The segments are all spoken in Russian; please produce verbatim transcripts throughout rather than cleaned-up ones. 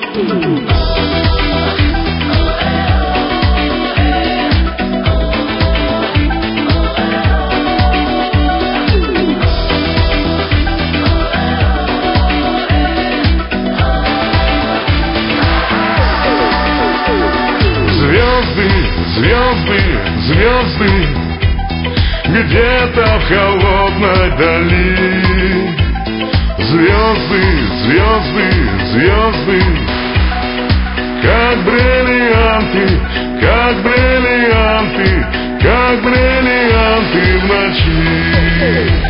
Звезды, звезды, где-то в холодной дали. Звезды, звезды, звезды, как бриллианты, как бриллианты, как бриллианты в ночи.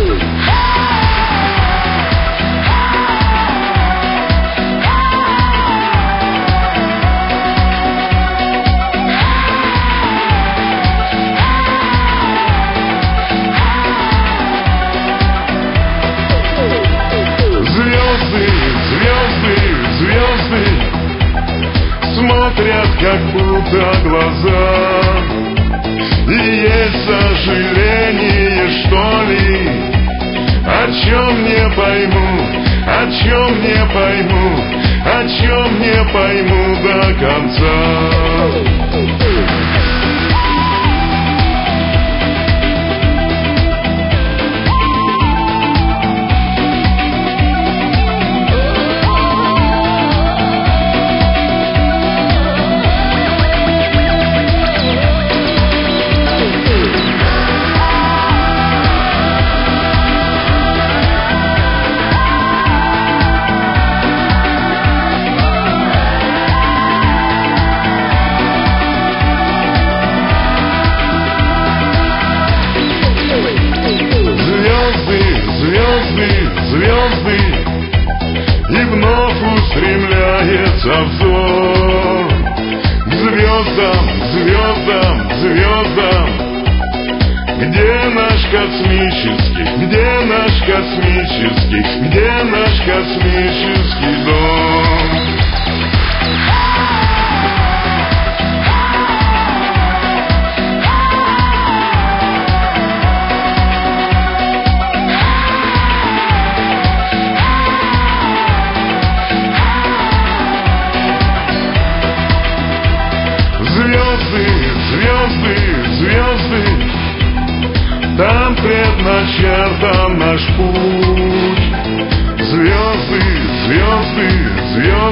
Смотрят, как будто глаза, и есть сожаление, что ли, о чем не пойму, о чем не пойму, о чем не пойму до конца. Звезды, и вновь устремляется взор к звездам, звездам, звездам. Где наш космический, где наш космический, где наш космический дом? Звезды, звезды, звезды, там предначертан наш путь. Звезды, звезды, звезды.